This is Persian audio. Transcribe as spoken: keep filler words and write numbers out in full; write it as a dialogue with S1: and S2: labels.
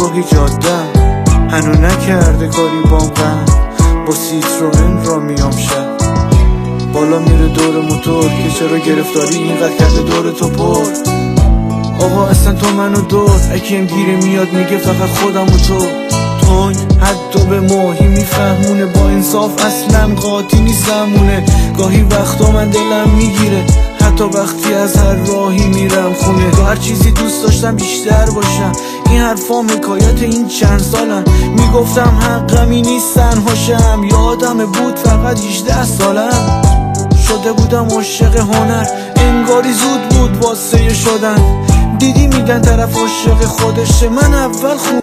S1: راهی جادم هنو نکرده کاری بام غم با سیتروئن را میام شب بالا میره دور موتور که چرا گرفتاری اینقدر کرده دور تو پر آقا اصلا تو منو دور اکیم گیره میاد میگه فقط خودم و تو تون حتی به ماهی میفهمونه با انصاف اصلا قاطی نیستمونه گاهی وقتا من دلم میگیره حتی وقتی از هر راهی میرم خونه تو هر چیزی دوست داشتم بیشتر باشم این حرفا حکایت این چند سالم میگفتم حقمی نیستن هاشم یادم بود فقط هجده سالم شده بودم عاشق هنر انگاری زود بود واسه شدن دیدی میگن طرف عاشق خودشه من اول خون